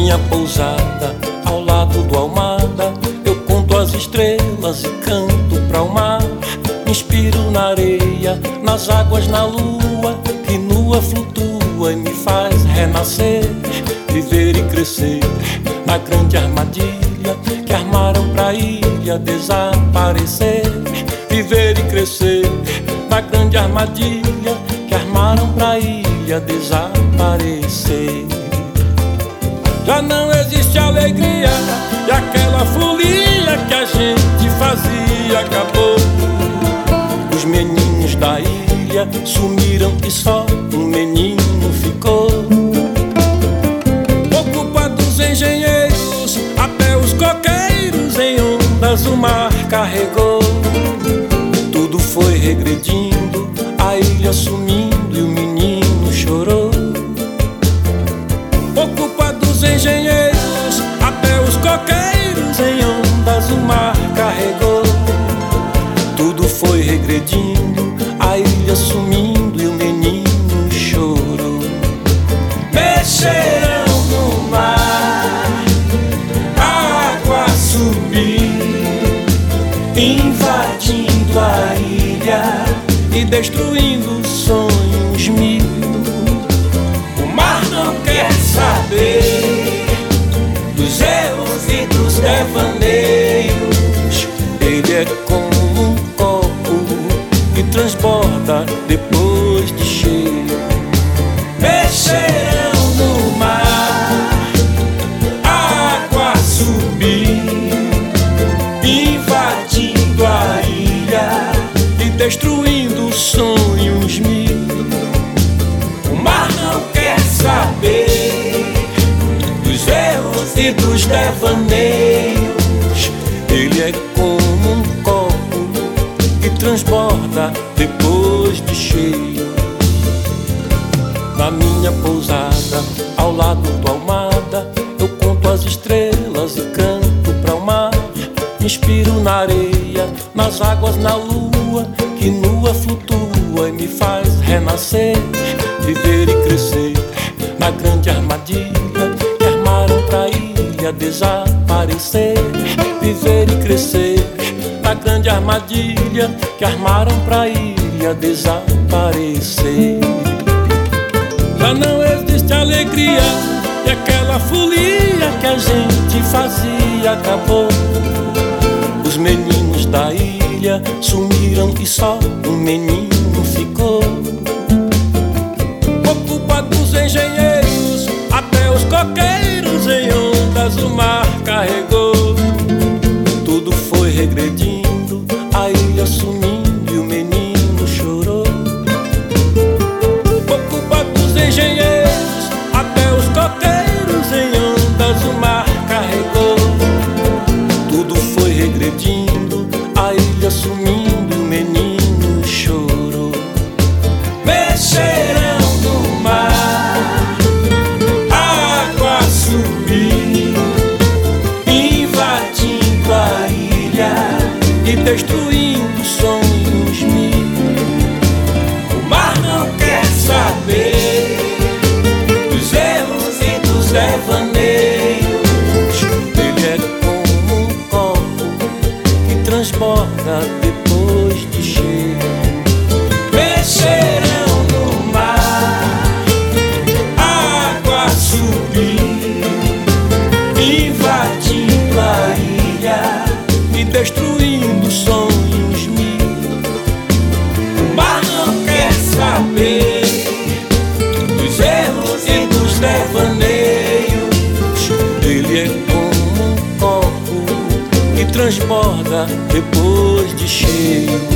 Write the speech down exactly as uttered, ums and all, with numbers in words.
minha pousada, ao lado do Almada, eu conto as estrelas e canto pra o mar. Me inspiro na areia, nas águas, na lua, que nua flutua e me faz renascer, viver e crescer na grande armadilha que armaram pra ilha desaparecer. Viver e crescer na grande armadilha que armaram pra ilha desaparecer. Já não existe alegria e aquela folia que a gente fazia acabou. Os meninos da ilha sumiram e só um menino ficou. Por culpa dos engenheiros, até os coqueiros em ondas o mar carregou. Tudo foi regredindo, a ilha sumindo e o menino chorou. Por culpa dos engenheiros, até os coqueiros em ondas o mar carregou. Tudo foi regredindo, a ilha sumindo e o menino chorou. Mexerão no mar, a água subiu, invadindo a ilha e destruindo sonhos mil. O mar não quer saber dos erros e dos devaneios. Ele é como um copo que transborda depois de cheio. Mexerão no mar, a água subiu, invadindo a ilha e destruindo sonhos mil. O mar não quer saber dos erros e dos devaneios. Ele é como um copo que transborda depois de cheio. Na minha pousada, ao lado do Almada, eu conto as estrelas e canto pra o mar. Me inspiro na areia, nas águas, na lua, que nua flutua e me faz renascer, viver e crescer na grande armadilha que armaram pra ilha desaparecer. Viver e crescer na grande armadilha que armaram pra ilha desaparecer. Já não existe alegria e aquela folia que a gente fazia acabou. Os meninos da ilha sumiram e só um menino ficou. Por culpa dos engenheiros, até os coqueiros em ondas o mar carregou. Tudo foi regredindo, a ilha sumindo e o menino chorou. Por culpa dos engenheiros, até os coqueiros em ondas o mar carregou. Tudo foi regredindo, a ilha sumindo e o menino chorou. Mexerão no mar, a água subiu, invadindo a ilha e destruindo sonhos mil. O mar não quer saber dos erros e dos devaneios. Ele é como um copo que transborda depois de cheio. Mexerão no mar, a água subiu, invadindo a ilha e destruindo sonhos mil. O mar não quer saber dos erros e dos devaneios. Ele é como um copo que transborda depois de cheio.